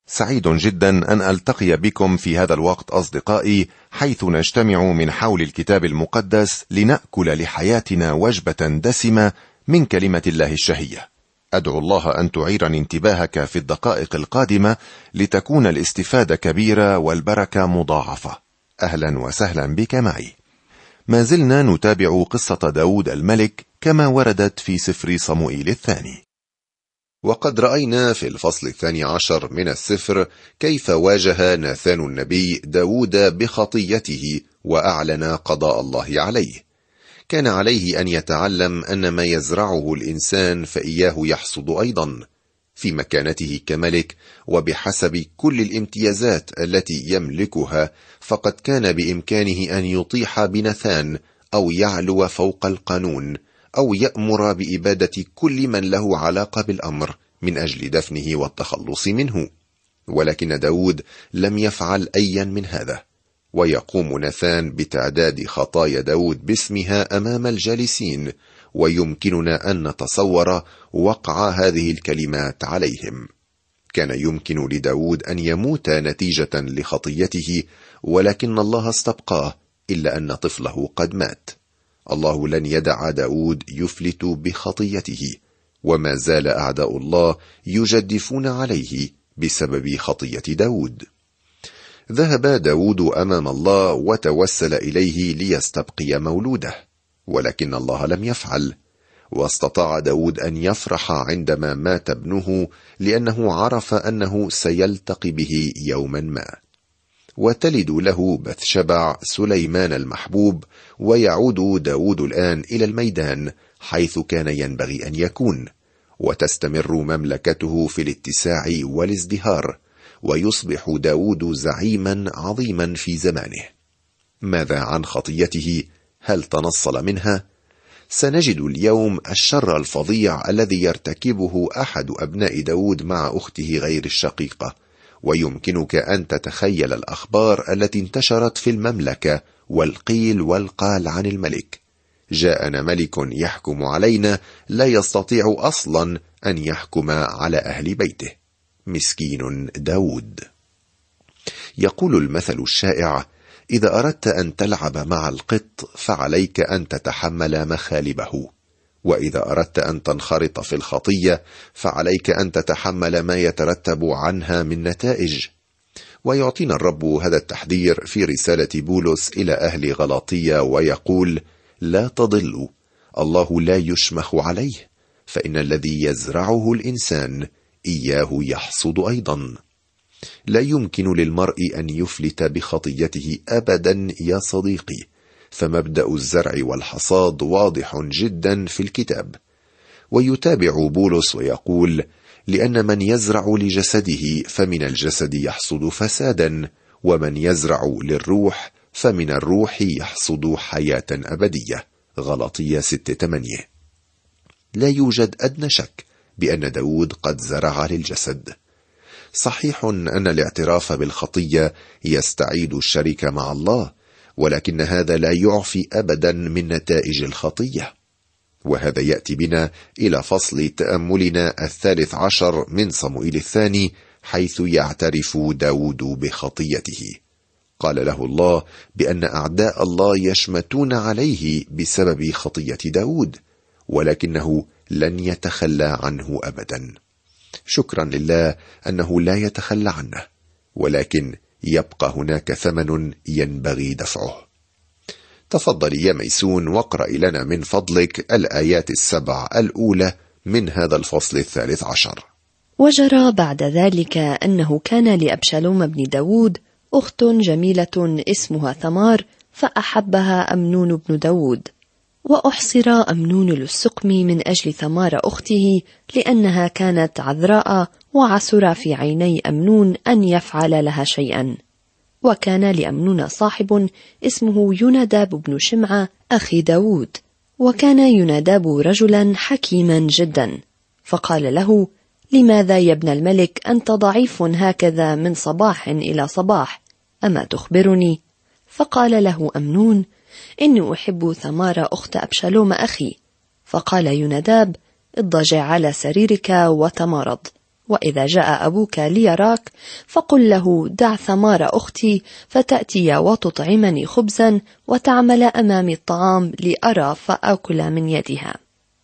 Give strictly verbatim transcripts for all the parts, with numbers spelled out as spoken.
سعيد جدا أن ألتقي بكم في هذا الوقت أصدقائي، حيث نجتمع من حول الكتاب المقدس لنأكل لحياتنا وجبة دسمة من كلمة الله الشهية. أدعو الله أن تعيرني انتباهك في الدقائق القادمة لتكون الاستفادة كبيرة والبركة مضاعفة. أهلا وسهلا بك معي. ما زلنا نتابع قصة داود الملك كما وردت في سفر صموئيل الثاني، وقد رأينا في الفصل الثاني عشر من السفر كيف واجه ناثان النبي داود بخطيته وأعلن قضاء الله عليه. كان عليه أن يتعلم أن ما يزرعه الإنسان فإياه يحصد أيضا. في مكانته كملك وبحسب كل الامتيازات التي يملكها، فقد كان بإمكانه أن يطيح بناثان أو يعلو فوق القانون أو يأمر بإبادة كل من له علاقة بالأمر من أجل دفنه والتخلص منه، ولكن داود لم يفعل أيا من هذا. ويقوم ناثان بتعداد خطايا داود باسمها أمام الجالسين، ويمكننا أن نتصور وقع هذه الكلمات عليهم. كان يمكن لداود أن يموت نتيجة لخطيته، ولكن الله استبقاه إلا أن طفله قد مات. الله لن يدع داود يفلت بخطيته، وما زال أعداء الله يجدفون عليه بسبب خطية داود. ذهب داود أمام الله وتوسل إليه ليستبقي مولوده، ولكن الله لم يفعل. واستطاع داود أن يفرح عندما مات ابنه، لأنه عرف أنه سيلتقي به يوما ما. وتلد له بثشبع سليمان المحبوب، ويعود داود الآن إلى الميدان حيث كان ينبغي أن يكون، وتستمر مملكته في الاتساع والازدهار، ويصبح داود زعيما عظيما في زمانه. ماذا عن خطيته؟ هل تنصل منها؟ سنجد اليوم الشر الفظيع الذي يرتكبه أحد أبناء داود مع أخته غير الشقيقة، ويمكنك أن تتخيل الأخبار التي انتشرت في المملكة والقيل والقال عن الملك. جاءنا ملك يحكم علينا، لا يستطيع أصلا أن يحكم على أهل بيته. مسكين داود. يقول المثل الشائع: إذا أردت أن تلعب مع القط فعليك أن تتحمل مخالبه، وإذا أردت أن تنخرط في الخطية فعليك أن تتحمل ما يترتب عنها من نتائج. ويعطينا الرب هذا التحذير في رسالة بولس إلى أهل غلاطية، ويقول: لا تضلوا، الله لا يشمخ عليه، فإن الذي يزرعه الإنسان إياه يحصد أيضا. لا يمكن للمرء أن يفلت بخطيته أبدا يا صديقي، فمبدأ الزرع والحصاد واضح جدا في الكتاب. ويتابع بولس ويقول: لأن من يزرع لجسده فمن الجسد يحصد فسادا، ومن يزرع للروح فمن الروح يحصد حياة أبدية. غلاطية ستة ثمانية. لا يوجد أدنى شك بأن داود قد زرع للجسد. صحيح أن الاعتراف بالخطية يستعيد الشركة مع الله، ولكن هذا لا يعفي أبدا من نتائج الخطية. وهذا يأتي بنا إلى فصل تأملنا الثالث عشر من صموئيل الثاني، حيث يعترف داود بخطيته. قال له الله بأن أعداء الله يشمتون عليه بسبب خطية داود، ولكنه لن يتخلى عنه أبدا. شكرا لله أنه لا يتخلى عنه، ولكن يبقى هناك ثمن ينبغي دفعه. تفضل يا ميسون واقرأ لنا من فضلك الآيات السبع الأولى من هذا الفصل الثالث عشر. وجرى بعد ذلك أنه كان لأبشالوم بن داود أخت جميلة اسمها ثمار، فأحبها أمنون بن داود. وأحصر أمنون للسقم من أجل ثمار أخته، لأنها كانت عذراء، وعسر في عيني أمنون أن يفعل لها شيئا. وكان لأمنون صاحب اسمه يوناداب بن شمعة أخي داود، وكان يوناداب رجلا حكيما جدا. فقال له: لماذا يا ابن الملك أنت ضعيف هكذا من صباح إلى صباح؟ أما تخبرني؟ فقال له أمنون: إني أحب ثمار أخت أبشالوم أخي. فقال يوناداب: اضطجع على سريرك وتمرض. وإذا جاء أبوك ليراك فقل له: دع ثمار أختي فتأتي وتطعمني خبزا وتعمل أمامي الطعام لأرى فأكل من يدها.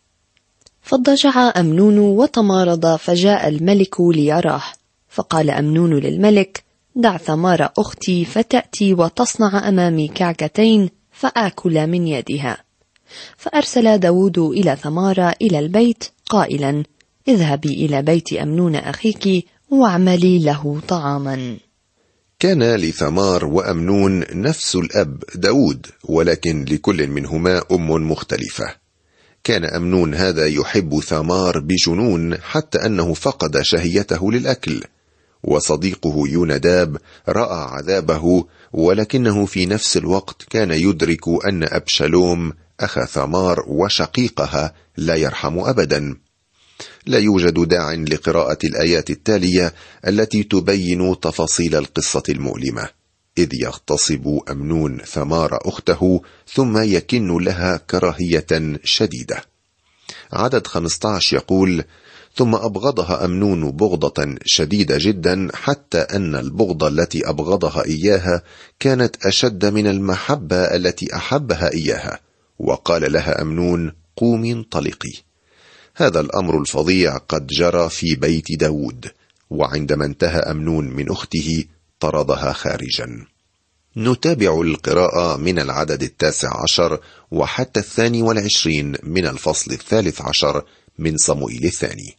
فاضطجع أمنون وتمارض، فجاء الملك ليراه، فقال أمنون للملك: دع ثمار أختي فتأتي وتصنع أمامي كعكتين فآكل من يدها. فأرسل داود إلى ثمار إلى البيت قائلا: اذهبي إلى بيت أمنون أخيك واعملي له طعاما. كان لثمار وأمنون نفس الأب داود، ولكن لكل منهما أم مختلفة. كان أمنون هذا يحب ثمار بجنون حتى أنه فقد شهيته للأكل، وصديقه يوناداب رأى عذابه، ولكنه في نفس الوقت كان يدرك أن أبشالوم أخا ثمار وشقيقها لا يرحم أبدا. لا يوجد داع لقراءة الآيات التالية التي تبين تفاصيل القصة المؤلمة، إذ يغتصب أمنون ثمار أخته ثم يكن لها كراهية شديدة. عدد خمسة عشر يقول: ثم أبغضها أمنون بغضة شديدة جدا، حتى أن البغضة التي أبغضها إياها كانت أشد من المحبة التي أحبها إياها، وقال لها أمنون: قومي انطلقي. هذا الأمر الفظيع قد جرى في بيت داود، وعندما انتهى أمنون من أخته طردها خارجا. نتابع القراءة من العدد التاسع عشر وحتى الثاني والعشرين من الفصل الثالث عشر من صموئيل الثاني.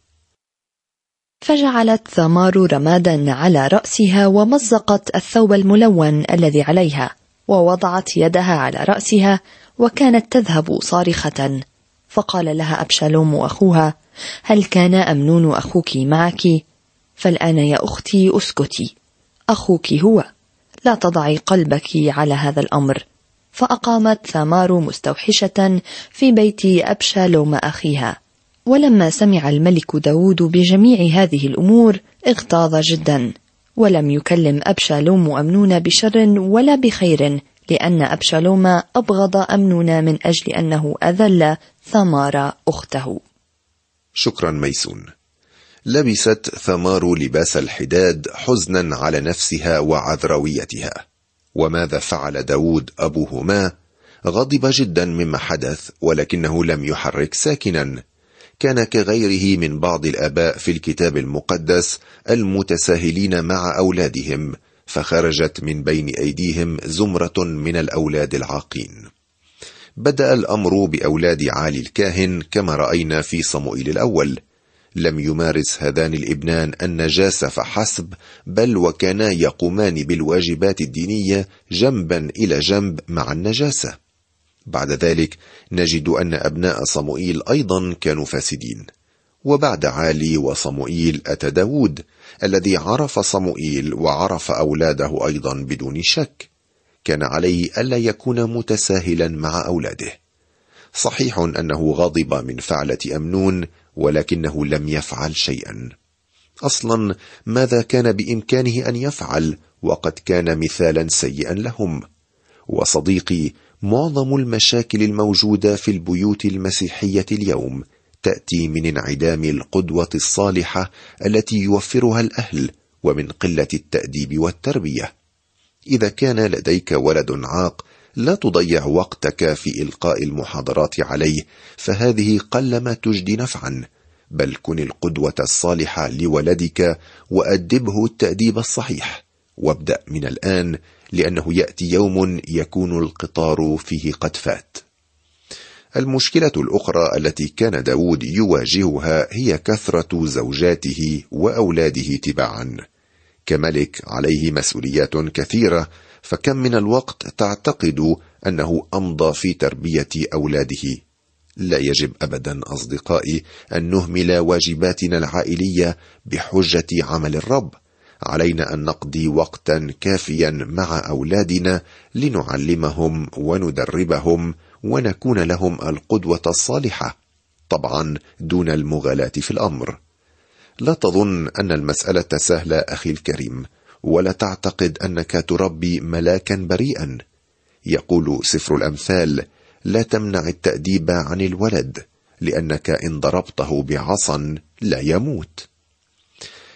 فجعلت ثمار رمادا على رأسها ومزقت الثوب الملون الذي عليها ووضعت يدها على رأسها وكانت تذهب صارخة. فقال لها أبشالوم أخوها: هل كان أمنون أخوك معك؟ فالآن يا أختي اسكتي، أخوك هو، لا تضعي قلبك على هذا الأمر. فأقامت ثمار مستوحشة في بيت أبشالوم أخيها. ولما سمع الملك داود بجميع هذه الأمور اغتاظ جدا، ولم يكلم أبشالوم أمنون بشر ولا بخير، لأن أبشالوم أبغض أمنون من أجل أنه أذل ثمار أخته. شكرا ميسون. لبست ثمار لباس الحداد حزنا على نفسها وعذرويتها. وماذا فعل داود أبوهما؟ غضب جدا مما حدث، ولكنه لم يحرك ساكنا. كان كغيره من بعض الآباء في الكتاب المقدس المتساهلين مع أولادهم، فخرجت من بين أيديهم زمرة من الأولاد العاقين. بدأ الأمر بأولاد عالي الكاهن كما رأينا في صموئيل الأول. لم يمارس هذان الابنان النجاسة فحسب، بل وكانا يقومان بالواجبات الدينية جنبا إلى جنب مع النجاسة. بعد ذلك نجد أن أبناء صموئيل أيضا كانوا فاسدين. وبعد عالي وصموئيل أتى داود الذي عرف صموئيل وعرف أولاده أيضا بدون شك. كان عليه ألا يكون متساهلا مع أولاده. صحيح أنه غضب من فعلة أمنون، ولكنه لم يفعل شيئا. أصلا ماذا كان بإمكانه أن يفعل وقد كان مثالا سيئا لهم؟ وصديقي، معظم المشاكل الموجودة في البيوت المسيحية اليوم تأتي من انعدام القدوة الصالحة التي يوفرها الأهل، ومن قلة التأديب والتربية. إذا كان لديك ولد عاق، لا تضيع وقتك في إلقاء المحاضرات عليه، فهذه قلما تجدي نفعا، بل كن القدوة الصالحة لولدك وأدبه التأديب الصحيح، وابدأ من الآن، لأنه يأتي يوم يكون القطار فيه قد فات. المشكلة الأخرى التي كان داود يواجهها هي كثرة زوجاته وأولاده تباعا. كملك عليه مسؤوليات كثيرة، فكم من الوقت تعتقد أنه أمضى في تربية أولاده؟ لا يجب أبدا أصدقائي أن نهمل واجباتنا العائلية بحجة عمل الرب. علينا أن نقضي وقتا كافيا مع أولادنا لنعلمهم وندربهم ونكون لهم القدوة الصالحة، طبعا دون المغالاة في الأمر. لا تظن أن المسألة سهلة أخي الكريم، ولا تعتقد أنك تربي ملاكا بريئا. يقول سفر الأمثال: لا تمنع التأديب عن الولد، لأنك إن ضربته بعصا لا يموت.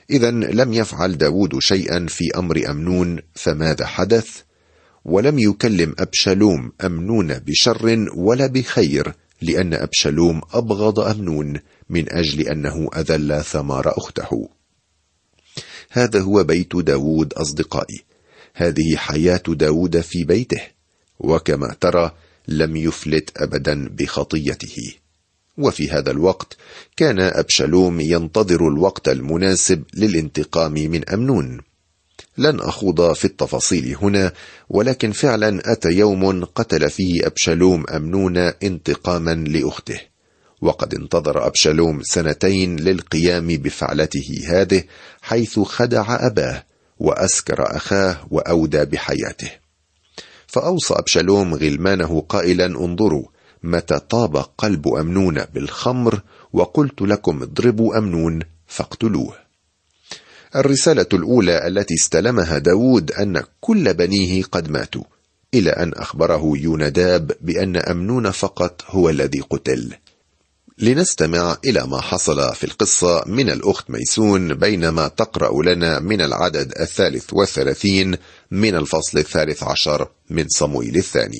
إذن لم يفعل داود شيئا في أمر أمنون، فماذا حدث؟ ولم يكلم أبشالوم أمنون بشر ولا بخير، لأن أبشالوم أبغض أمنون من أجل أنه أذل ثمار أخته. هذا هو بيت داود أصدقائي، هذه حياة داود في بيته، وكما ترى لم يفلت أبدا بخطيته. وفي هذا الوقت كان أبشالوم ينتظر الوقت المناسب للانتقام من أمنون. لن أخوض في التفاصيل هنا، ولكن فعلا أتى يوم قتل فيه أبشالوم أمنون انتقاما لأخته، وقد انتظر أبشالوم سنتين للقيام بفعلته هذه، حيث خدع أباه وأسكر أخاه وأودى بحياته. فأوصى أبشالوم غلمانه قائلا: انظروا متى طاب قلب أمنون بالخمر، وقلت لكم اضربوا أمنون فاقتلوه. الرسالة الأولى التي استلمها داود أن كل بنيه قد ماتوا، إلى أن أخبره يوناداب بأن أمنون فقط هو الذي قتل. لنستمع إلى ما حصل في القصة من الأخت ميسون بينما تقرأ لنا من العدد الثالث والثلاثين من الفصل الثالث عشر من صموئيل الثاني.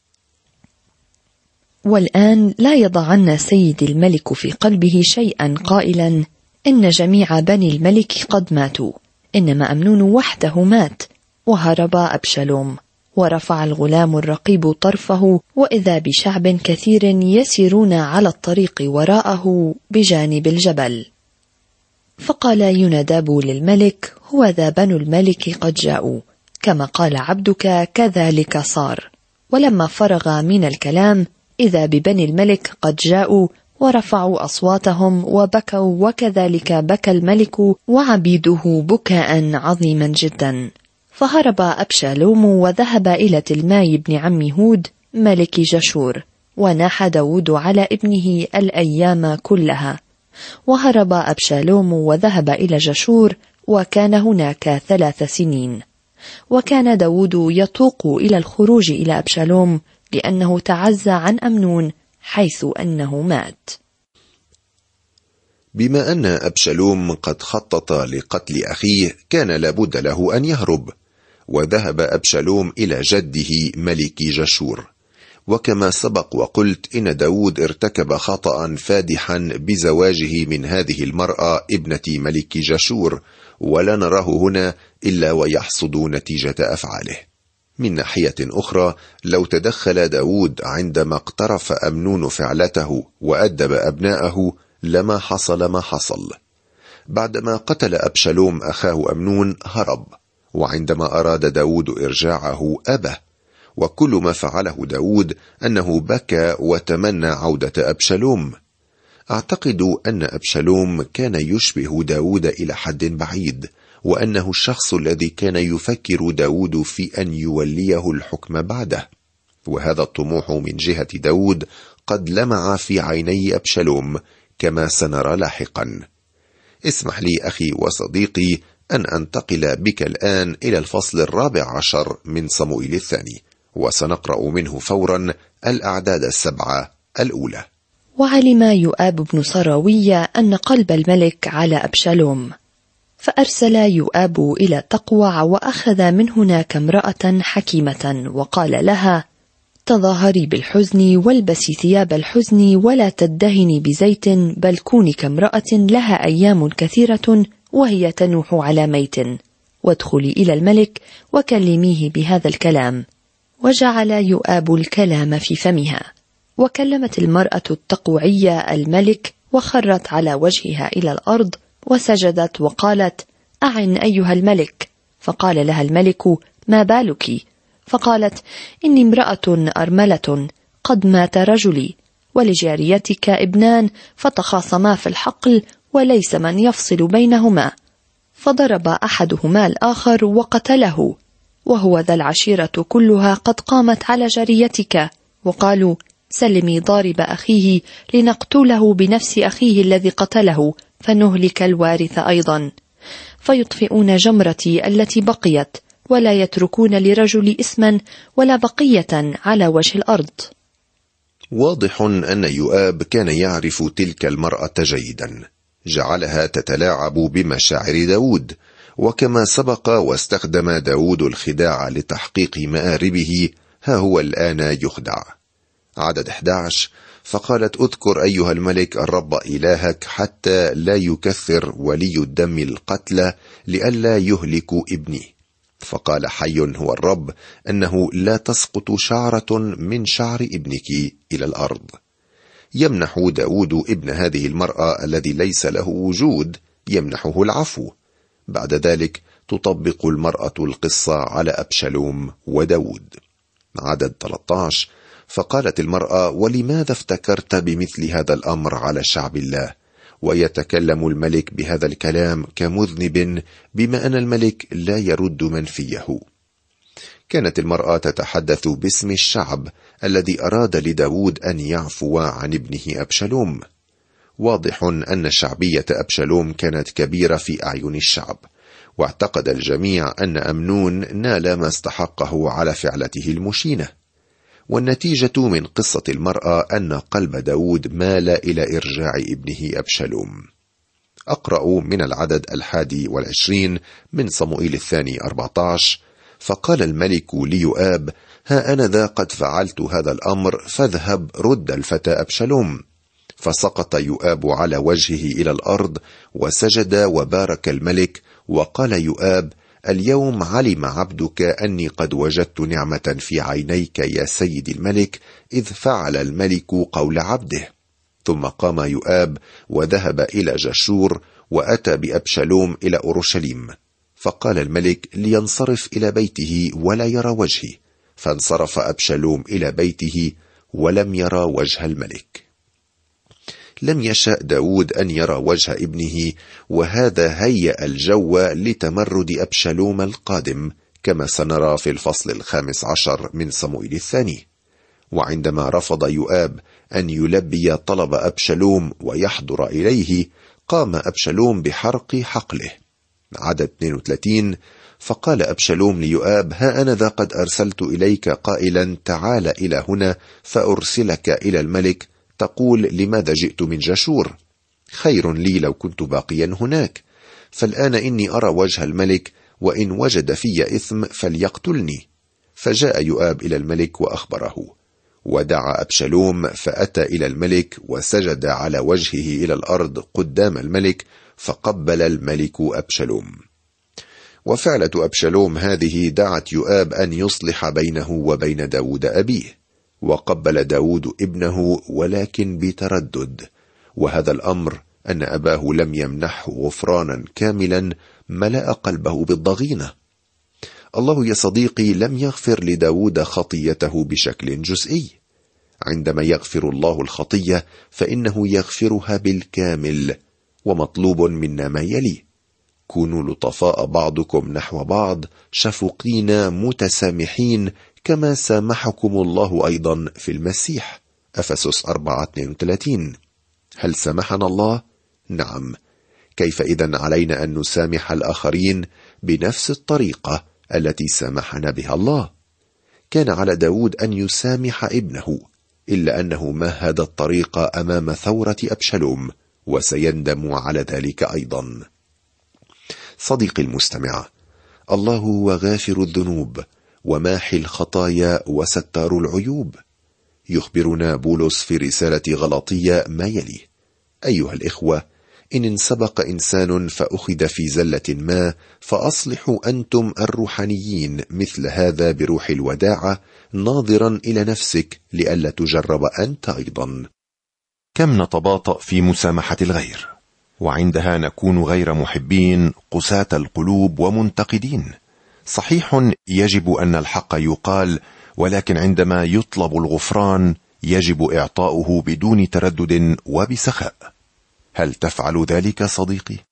والآن لا يضعن سيد الملك في قلبه شيئا قائلا: إن جميع بني الملك قد ماتوا، إنما أمنون وحده مات. وهرب أبشالوم، ورفع الغلام الرقيب طرفه، وإذا بشعب كثير يسيرون على الطريق وراءه بجانب الجبل. فقال يوناداب للملك: هو ذا بنو الملك قد جاءوا، كما قال عبدك كذلك صار. ولما فرغ من الكلام إذا ببني الملك قد جاءوا ورفعوا أصواتهم وبكوا، وكذلك بكى الملك وعبيده بكاء عظيما جدا. فهرب أبشالوم وذهب إلى تلماي بن عم هود ملك جشور، وناح داود على ابنه الأيام كلها. وهرب أبشالوم وذهب إلى جشور، وكان هناك ثلاث سنين. وكان داود يطوق إلى الخروج إلى أبشالوم لأنه تعزى عن أمنون حيث أنه مات. بما أن أبشالوم قد خطط لقتل أخيه، كان لابد له أن يهرب، وذهب أبشالوم إلى جده ملك جشور. وكما سبق وقلت إن داود ارتكب خطأ فادحا بزواجه من هذه المرأة ابنة ملك جشور، ولا نراه هنا إلا ويحصد نتيجة أفعاله. من ناحية أخرى، لو تدخل داود عندما اقترف أمنون فعلته وأدب أبناءه لما حصل ما حصل. بعدما قتل أبشالوم أخاه أمنون هرب، وعندما أراد داود إرجاعه أبى، وكل ما فعله داود أنه بكى وتمنى عودة أبشالوم. أعتقد أن أبشالوم كان يشبه داود إلى حد بعيد، وأنه الشخص الذي كان يفكر داود في أن يوليه الحكم بعده، وهذا الطموح من جهة داود قد لمع في عيني أبشالوم كما سنرى لاحقا. اسمح لي أخي وصديقي أن أنتقل بك الآن إلى الفصل الرابع عشر من صموئيل الثاني، وسنقرأ منه فورا الأعداد السبعة الأولى. وعلم يؤاب بن صراوية أن قلب الملك على أبشالوم، فأرسل يؤاب إلى تقوع، وأخذ من هناك امرأة حكيمة، وقال لها: تظاهري بالحزن، والبسي ثياب الحزن، ولا تدهني بزيت، بل كوني كامرأة لها أيام كثيرة وهي تنوح على ميت، وادخلي إلى الملك وكلميه بهذا الكلام. وجعل يؤاب الكلام في فمها. وكلمت المرأة التقوعية الملك، وخرت على وجهها إلى الأرض وسجدت وقالت: أعن أيها الملك. فقال لها الملك: ما بالك؟ فقالت: إني امرأة أرملة، قد مات رجلي، ولجاريتك ابنان، فتخاصما في الحقل، وليس من يفصل بينهما، فضرب أحدهما الآخر وقتله، وهو ذا العشيرة كلها قد قامت على جاريتك، وقالوا: سلمي ضارب أخيه لنقتله بنفس أخيه الذي قتله، فنهلك الوارث أيضا. فيطفئون جمرتي التي بقيت، ولا يتركون لرجل اسما ولا بقية على وجه الأرض. واضح أن يؤاب كان يعرف تلك المرأة جيدا، جعلها تتلاعب بمشاعر داود، وكما سبق واستخدم داود الخداع لتحقيق مآربه، ها هو الآن يخدع. عدد أحد عشر: فقالت اذكر أيها الملك الرب إلهك حتى لا يكثر ولي الدم القتل لئلا يهلك ابني. فقال حي هو الرب أنه لا تسقط شعرة من شعر ابنك إلى الأرض. يمنح داود ابن هذه المرأة الذي ليس له وجود، يمنحه العفو. بعد ذلك تطبق المرأة القصة على أبشالوم وداود. عدد ثلاثة عشر: فقالت المرأة ولماذا افتكرت بمثل هذا الأمر على شعب الله؟ ويتكلم الملك بهذا الكلام كمذنب، بما أن الملك لا يرد منفيه. كانت المرأة تتحدث باسم الشعب الذي أراد لداود أن يعفو عن ابنه أبشالوم. واضح أن شعبية أبشالوم كانت كبيرة في أعين الشعب، واعتقد الجميع أن أمنون نال ما استحقه على فعلته المشينة. والنتيجة من قصة المرأة أن قلب داود مال إلى إرجاع ابنه أبشالوم. أقرأ من العدد الحادي والعشرين من صموئيل الثاني أربعة عشر: فقال الملك ليؤاب ها أنا ذا قد فعلت هذا الأمر، فاذهب رد الفتى أبشالوم. فسقط يؤاب على وجهه إلى الأرض وسجد وبارك الملك. وقال يؤاب اليوم علم عبدك أني قد وجدت نعمة في عينيك يا سيد الملك، إذ فعل الملك قول عبده. ثم قام يؤاب وذهب إلى جشور وأتى بأبشالوم إلى أورشليم. فقال الملك لينصرف إلى بيته ولا يرى وجهي، فانصرف أبشالوم إلى بيته ولم يرى وجه الملك. لم يشأ داود أن يرى وجه ابنه، وهذا هيأ الجو لتمرد أبشالوم القادم، كما سنرى في الفصل الخامس عشر من صموئيل الثاني. وعندما رفض يؤاب أن يلبي طلب أبشالوم ويحضر إليه، قام أبشالوم بحرق حقله. عدد اثنين وثلاثين: فقال أبشالوم ليؤاب ها أنا ذا قد أرسلت إليك قائلا تعال إلى هنا فأرسلك إلى الملك، تقول لماذا جئت من جشور؟ خير لي لو كنت باقيا هناك، فالآن إني أرى وجه الملك، وإن وجد في إثم فليقتلني. فجاء يؤاب إلى الملك وأخبره، ودعا أبشالوم فأتى إلى الملك وسجد على وجهه إلى الأرض قدام الملك، فقبل الملك أبشالوم. وفعلة أبشالوم هذه دعت يؤاب أن يصلح بينه وبين داود أبيه، وقبل داود ابنه ولكن بتردد، وهذا الأمر أن أباه لم يمنحه غفرانا كاملا ملأ قلبه بالضغينة. الله يا صديقي لم يغفر لداود خطيته بشكل جزئي. عندما يغفر الله الخطية فإنه يغفرها بالكامل، ومطلوب منا ما يلي: كونوا لطفاء بعضكم نحو بعض، شفقين متسامحين كما سامحكم الله أيضا في المسيح. أفسس أربعة اثنين وثلاثين. هل سامحنا الله؟ نعم. كيف إذن علينا أن نسامح الآخرين بنفس الطريقة التي سامحنا بها الله؟ كان على داود أن يسامح ابنه، إلا أنه مهد الطريق أمام ثورة أبشالوم، وسيندم على ذلك أيضا. صديقي المستمع، الله هو غافر الذنوب وماحي الخطايا وستار العيوب. يخبرنا بولس في رسالة غلاطية ما يلي: أيها الإخوة، إن انسبق إنسان فأخذ في زلة ما، فأصلحوا أنتم الروحانيين مثل هذا بروح الوداعة، ناظرا إلى نفسك لئلا تجرب أنت أيضا. كم نتباطأ في مسامحة الغير، وعندها نكون غير محبين، قساة القلوب ومنتقدين. صحيح يجب أن الحق يقال، ولكن عندما يطلب الغفران يجب إعطاؤه بدون تردد وبسخاء. هل تفعل ذلك صديقي؟